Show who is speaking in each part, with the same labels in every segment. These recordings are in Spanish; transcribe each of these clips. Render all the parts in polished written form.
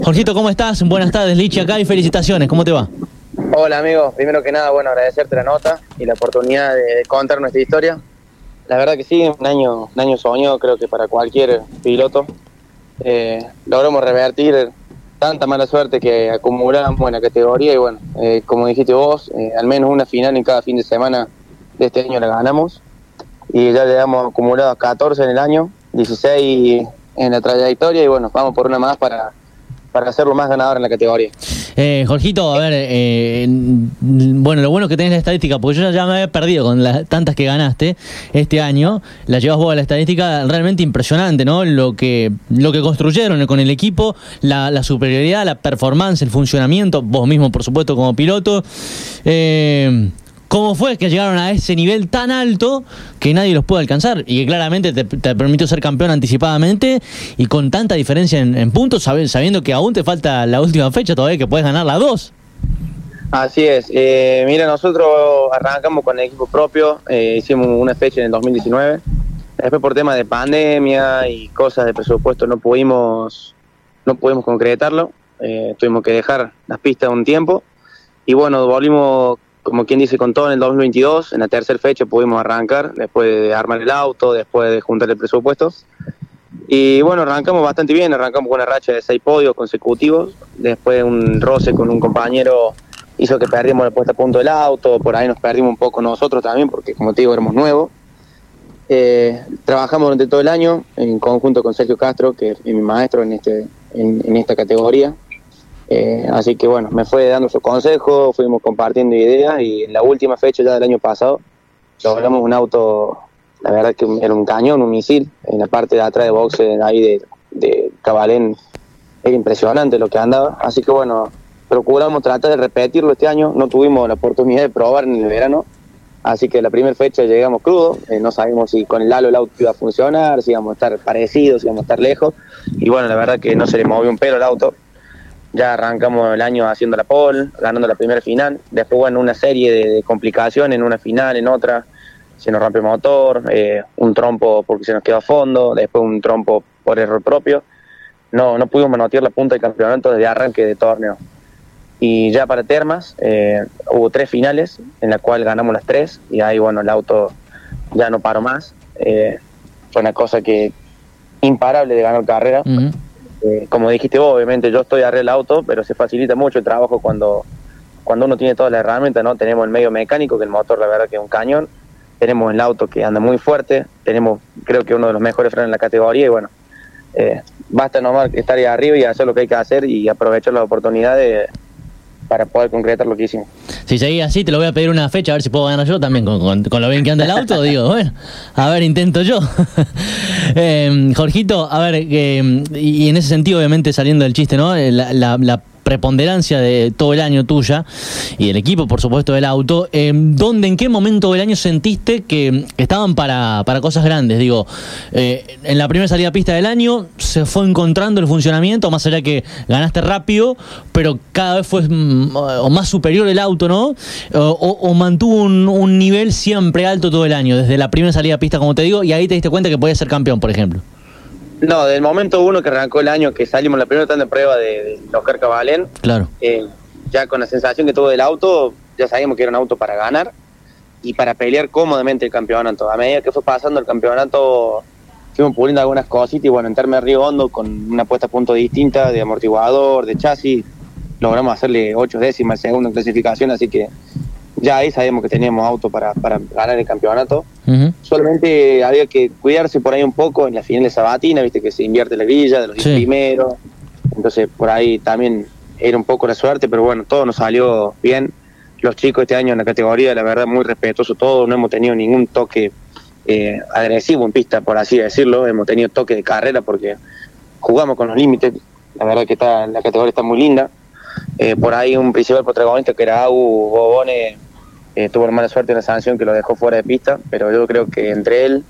Speaker 1: Jorgito, ¿cómo estás? Buenas tardes, Lichi acá y felicitaciones. ¿Cómo te va?
Speaker 2: Hola amigos, primero que nada, bueno, agradecerte la nota y la oportunidad de contar nuestra historia. La verdad que sí, un año soñado, creo que para cualquier piloto. Logramos revertir tanta mala suerte que acumulamos en la categoría y bueno, como dijiste vos, al menos una final en cada fin de semana de este año la ganamos y ya le hemos acumulado 14 en el año, 16 en la trayectoria y bueno, vamos por una más para hacerlo más ganador en la categoría.
Speaker 1: Jorgito, a ver, bueno, lo bueno es que tenés la estadística, porque yo ya me había perdido con las tantas que ganaste este año. La llevas vos a la estadística, realmente impresionante, ¿no? Lo que construyeron con el equipo, la superioridad, la performance, el funcionamiento, vos mismo, por supuesto, como piloto. ¿Cómo fue que llegaron a ese nivel tan alto que nadie los puede alcanzar? Y que claramente te permitió ser campeón anticipadamente y con tanta diferencia en puntos, sabiendo que aún te falta la última fecha todavía, que puedes ganar las dos.
Speaker 2: Así es. Mira, nosotros arrancamos con el equipo propio, hicimos una fecha en el 2019. Después por temas de pandemia y cosas de presupuesto no pudimos concretarlo. Tuvimos que dejar las pistas un tiempo. Y bueno, volvimos, como quien dice, con todo en el 2022. En la tercera fecha pudimos arrancar, después de armar el auto, después de juntar el presupuesto. Y bueno, arrancamos bastante bien, arrancamos con una racha de 6 podios consecutivos. Después un roce con un compañero hizo que perdimos la puesta a punto del auto, por ahí nos perdimos un poco nosotros también, porque como te digo, éramos nuevos. Trabajamos durante todo el año en conjunto con Sergio Castro, que es mi maestro en esta categoría. Así que bueno, me fue dando sus consejos, fuimos compartiendo ideas y en la última fecha ya del año pasado logramos un auto, la verdad que era un cañón, un misil, en la parte de atrás de boxe ahí de Cabalén, era impresionante lo que andaba, así que bueno, procuramos tratar de repetirlo este año, no tuvimos la oportunidad de probar en el verano, así que la primera fecha llegamos crudos, no sabíamos si con el halo el auto iba a funcionar, si íbamos a estar parecidos, si íbamos a estar lejos, y bueno, la verdad que no se le movió un pelo el auto. Ya arrancamos el año haciendo la pole, ganando la primera final. Después, bueno, una serie de complicaciones, en una final, en otra. Se nos rompió el motor, un trompo porque se nos quedó a fondo, después un trompo por error propio. No pudimos manotear la punta del campeonato desde arranque de torneo. Y ya para Termas, hubo 3 finales, en la cual ganamos las 3. Y ahí, bueno, el auto ya no paró más. Fue una cosa que imparable de ganar carrera. Uh-huh. Como dijiste vos, obviamente yo estoy arriba del auto, pero se facilita mucho el trabajo cuando uno tiene todas las herramientas, ¿no? Tenemos el medio mecánico, que el motor la verdad que es un cañón, tenemos el auto que anda muy fuerte, tenemos creo que uno de los mejores frenos en la categoría y bueno, basta nomás estar ahí arriba y hacer lo que hay que hacer y aprovechar las oportunidades para poder concretar lo que hicimos.
Speaker 1: Si seguís así, te lo voy a pedir una fecha, a ver si puedo ganar yo también, con lo bien que anda el auto, digo, bueno, a ver, intento yo. Jorgito, a ver, y en ese sentido, obviamente, saliendo del chiste, ¿no? La preponderancia de todo el año tuya y del equipo, por supuesto, del auto, ¿en qué momento del año sentiste que estaban para cosas grandes? Digo, en la primera salida a pista del año se fue encontrando el funcionamiento, más allá que ganaste rápido, pero cada vez fue más superior el auto, ¿no? O mantuvo un nivel siempre alto todo el año, desde la primera salida a pista, como te digo, y ahí te diste cuenta que podías ser campeón, por ejemplo.
Speaker 2: No, del momento uno que arrancó el año, que salimos la primera tanda de prueba de Oscar Cabalén,
Speaker 1: claro.
Speaker 2: Ya con la sensación que tuvo del auto, ya sabíamos que era un auto para ganar y para pelear cómodamente el campeonato. A medida que fue pasando el campeonato, fuimos puliendo algunas cositas y bueno, en Termas de Río Hondo, con una puesta a punto distinta de amortiguador, de chasis, logramos hacerle 8 décimas al segundo en clasificación, así que ya ahí sabíamos que teníamos auto para ganar el campeonato. Uh-huh. Solamente había que cuidarse por ahí un poco en la final de Sabatina, viste que se invierte la grilla de los 10 primeros. Entonces por ahí también era un poco la suerte, pero bueno, todo nos salió bien. Los chicos este año en la categoría, la verdad, muy respetuosos todos, no hemos tenido ningún toque agresivo en pista, por así decirlo. Hemos tenido toque de carrera porque jugamos con los límites. La verdad que la categoría está muy linda. Por ahí un principal protagonista que era Agu Bobone tuvo una mala suerte en la sanción que lo dejó fuera de pista, pero yo creo que entre él,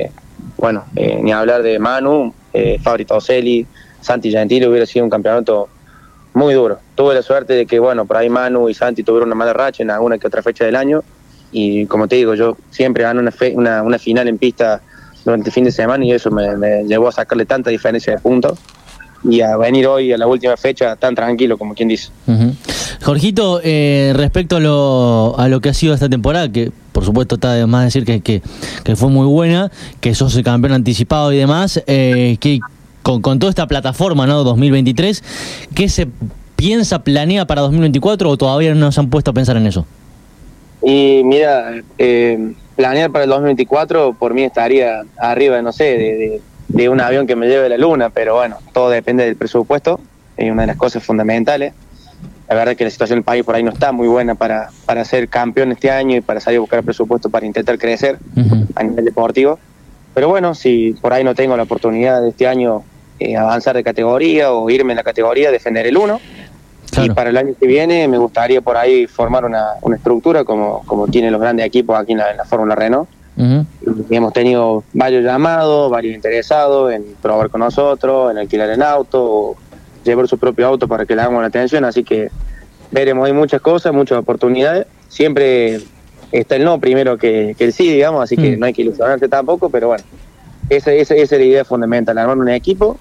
Speaker 2: ni hablar de Manu, Fabri Toselli, Santi Gentili, hubiera sido un campeonato muy duro. Tuve la suerte de que, bueno, por ahí Manu y Santi tuvieron una mala racha en alguna que otra fecha del año y como te digo, yo siempre gano una final en pista durante el fin de semana y eso me llevó a sacarle tanta diferencia de puntos. y a venir hoy a la última fecha tan tranquilo como quien dice.
Speaker 1: Jorgito, respecto a lo que ha sido esta temporada, que por supuesto está de más decir que fue muy buena, que sos el campeón anticipado y demás, que con toda esta plataforma, ¿no? 2023, ¿qué se planea para 2024 o todavía no se han puesto a pensar en eso?
Speaker 2: Y mira, planear para el 2024 por mí estaría arriba, no sé, de un avión que me lleve a la luna, pero bueno, todo depende del presupuesto, es una de las cosas fundamentales. La verdad es que la situación del país por ahí no está muy buena para ser campeón este año y para salir a buscar presupuesto para intentar crecer a nivel deportivo. Pero bueno, si por ahí no tengo la oportunidad de este año avanzar de categoría o irme en la categoría, defender el 1. Claro. Y para el año que viene me gustaría por ahí formar una estructura como tienen los grandes equipos aquí en la Fórmula Renault. Y hemos tenido varios llamados, varios interesados en probar con nosotros, en alquilar el auto o llevar su propio auto para que le hagamos la atención, así que veremos, hay muchas cosas, muchas oportunidades, siempre está el no primero que el sí, digamos, así que no hay que ilusionarse tampoco, pero bueno, esa es la idea fundamental, armar un equipo,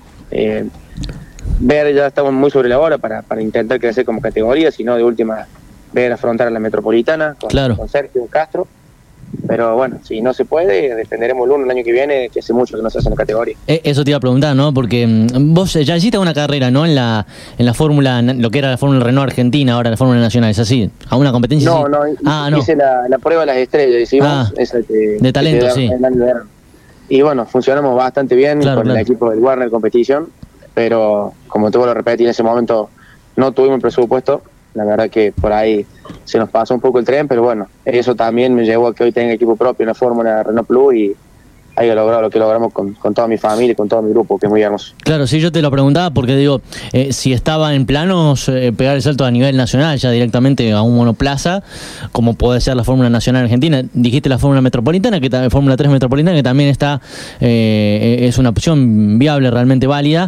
Speaker 2: ver, ya estamos muy sobre la hora para intentar crecer como categoría, sino de última ver afrontar a la Metropolitana con Sergio Castro. Pero bueno, si no se puede, defenderemos el 1 el año que viene, que hace mucho que no se hace en la categoría.
Speaker 1: Eso te iba a preguntar, ¿no? Porque vos ya hiciste una carrera, ¿no? En la Fórmula, lo que era la Fórmula Renault Argentina, ahora la Fórmula Nacional, ¿es así? ¿A una competencia?
Speaker 2: No, hice la prueba de las estrellas, hicimos. Esa
Speaker 1: de talento, sí.
Speaker 2: Y bueno, funcionamos bastante bien con el equipo del Warner Competition, pero como te vuelvo a repetir, en ese momento no tuvimos el presupuesto. La verdad que por ahí se nos pasó un poco el tren, pero bueno, eso también me llevó a que hoy tenga equipo propio en la Fórmula Renault Plus y haya logrado lo que logramos con toda mi familia y con todo mi grupo, que es muy hermoso.
Speaker 1: Claro, sí, yo te lo preguntaba porque digo, si estaba en planos pegar el salto a nivel nacional, ya directamente a un monoplaza, como puede ser la Fórmula Nacional Argentina. Dijiste la Fórmula Metropolitana, Fórmula 3 Metropolitana, que también está, es una opción viable, realmente válida,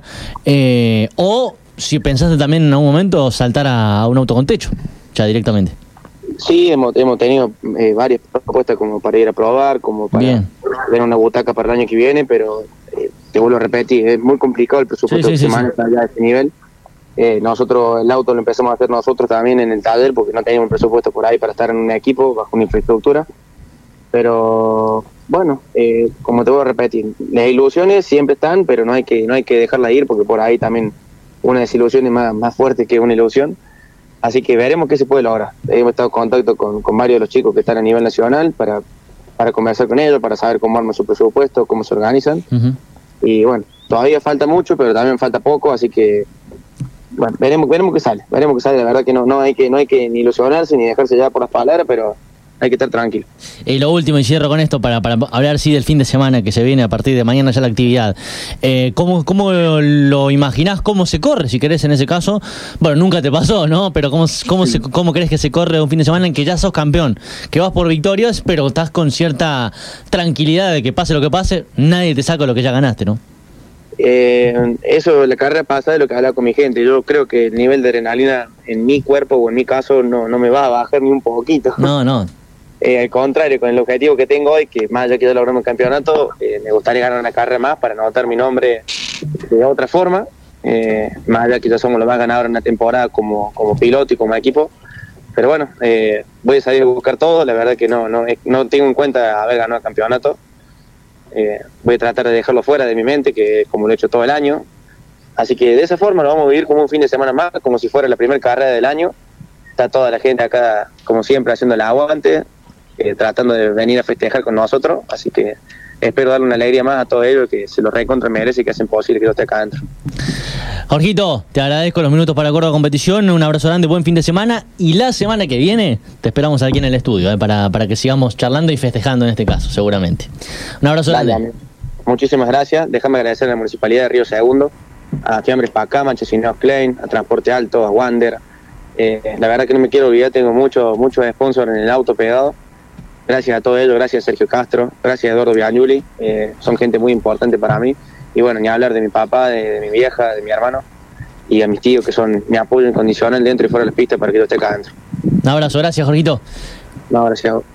Speaker 1: o si pensaste también en algún momento saltar a un auto con techo, ya directamente.
Speaker 2: Sí, hemos tenido varias propuestas como para ir a probar, como para ver una butaca para el año que viene, pero te vuelvo a repetir, es muy complicado el presupuesto que se maneja allá a este nivel. Nosotros el auto lo empezamos a hacer nosotros también en el taller porque no teníamos presupuesto por ahí para estar en un equipo bajo una infraestructura. Pero bueno, como te voy a repetir, las ilusiones siempre están, pero no hay que dejarlas ir porque por ahí también una desilusión es más fuerte que una ilusión. Así que veremos qué se puede lograr. Hemos estado en contacto con varios de los chicos que están a nivel nacional para conversar con ellos, para saber cómo arman su presupuesto, cómo se organizan. Y bueno, todavía falta mucho, pero también falta poco, así que bueno, veremos qué sale. La verdad que no hay que ni ilusionarse ni dejarse ya por las palabras, pero hay que estar tranquilo.
Speaker 1: Y lo último, y cierro con esto para hablar del fin de semana que se viene a partir de mañana ya la actividad. ¿Cómo lo imaginás? ¿Cómo se corre, si querés, en ese caso? Bueno, nunca te pasó, ¿no? Pero ¿cómo crees que se corre un fin de semana en que ya sos campeón? Que vas por victorias, pero estás con cierta tranquilidad de que pase lo que pase, nadie te saca lo que ya ganaste, ¿no?
Speaker 2: Eso, la carrera pasada de lo que hablaba con mi gente. Yo creo que el nivel de adrenalina en mi cuerpo o en mi caso no me va a bajar ni un poquito.
Speaker 1: No.
Speaker 2: Al contrario, con el objetivo que tengo hoy, que más allá que ya logramos el campeonato, me gustaría ganar una carrera más para anotar mi nombre de otra forma, más allá que ya somos los más ganadores en una temporada como piloto y como equipo. Pero bueno, voy a salir a buscar todo. La verdad que no tengo en cuenta haber ganado el campeonato. Voy a tratar de dejarlo fuera de mi mente, que como lo he hecho todo el año. Así que de esa forma lo vamos a vivir como un fin de semana más, como si fuera la primera carrera del año. Está toda la gente acá, como siempre, haciendo el aguante, tratando de venir a festejar con nosotros. Así que espero darle una alegría más a todos ellos, que se lo recontra merece y que hacen posible que yo esté acá adentro.
Speaker 1: Jorgito, te agradezco los minutos para Córdoba Competición, un abrazo grande, buen fin de semana, y la semana que viene te esperamos aquí en el estudio, para que sigamos charlando y festejando en este caso, seguramente. Un abrazo grande.
Speaker 2: Muchísimas gracias, déjame agradecer a la Municipalidad de Río Segundo, a Fiambres Pacá, Manchesinos Klein, a Transporte Alto, a Wander. La verdad que no me quiero olvidar, tengo muchos sponsors en el auto pegado. Gracias a todos ellos, gracias a Sergio Castro, gracias a Eduardo Biagnuli, son gente muy importante para mí. Y bueno, ni hablar de mi papá, de mi vieja, de mi hermano y a mis tíos, que son mi apoyo incondicional dentro y fuera de las pistas para que yo esté acá adentro.
Speaker 1: Un abrazo, gracias, Jorgito.
Speaker 2: No, gracias a vos.